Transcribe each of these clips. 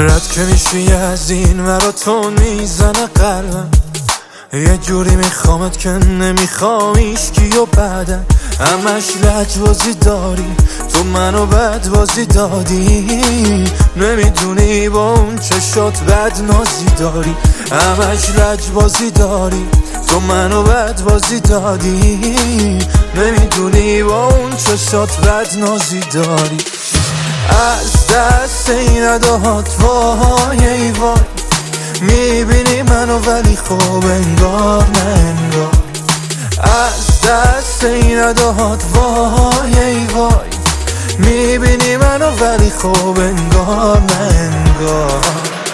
رد که میشی از این ورا تو میزنه قلبم، یه جوری میخوامت که نمیخوام ایشکی و بعدم همش لجبازی داری، تو منو بد بازی دادی، نمیدونی با اون چشات بد نازی داری، همش لجبازی داری، تو منو بد بازی دادی، نمیدونی با اون چشات بد نازی داری. از دست این اداهات وای ای وای، میبینی منو ولی خوب انگار نه انگار. از دست این اداهات وای ای وای، میبینی منو ولی خوب انگار نه انگار.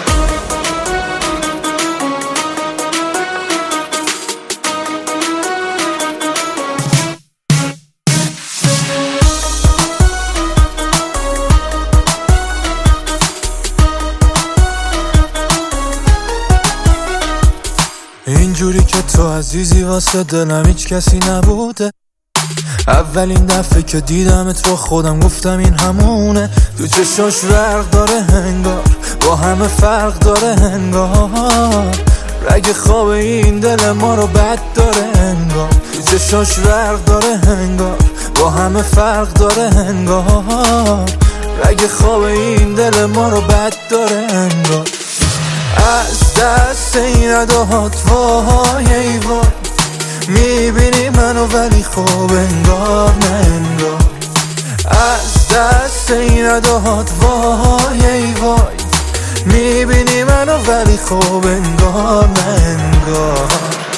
اینجوری که تو عزیزی واسه دلم هیچ کسی نبوده، اولین دفعه که دیدمت با خودم گفتم این همونه، تو چشاش برق داره انگار، با همه فرق داره انگار، رگ خواب این دل ما رو بد داره انگار، تو چشاش برق داره انگار، با همه فرق داره انگار، رگ خواب این دل ما رو بد داره انگار. از دست این اداهات وای ای وای، میبینی منو ولی خوب انگار نه انگار. از دست این اداهات وای ای وای، میبینی منو ولی خوب انگار نه انگار.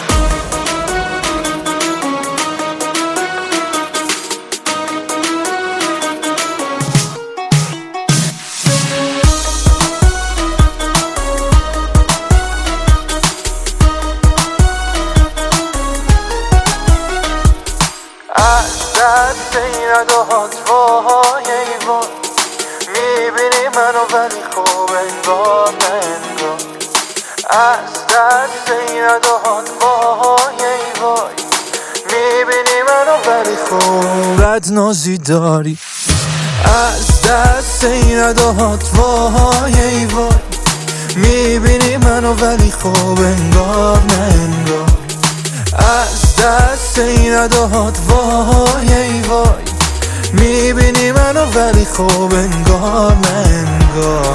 از دست این اداهات وای ای وای، میبینی منو ولی خوب انگار نه انگار. از دست این اداهات وای ای وای، میبینی منو ولی خوب بد نازی داری. از دست این اداهات وای ای وای، میبینی منو ولی خوب انگار نه انگار. از دست این اداهات وای ای وای، میبینی منو ولی خوب انگار نه انگار.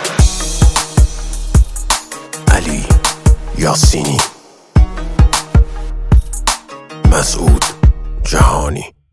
علی یاسینی، مسعود جهانی.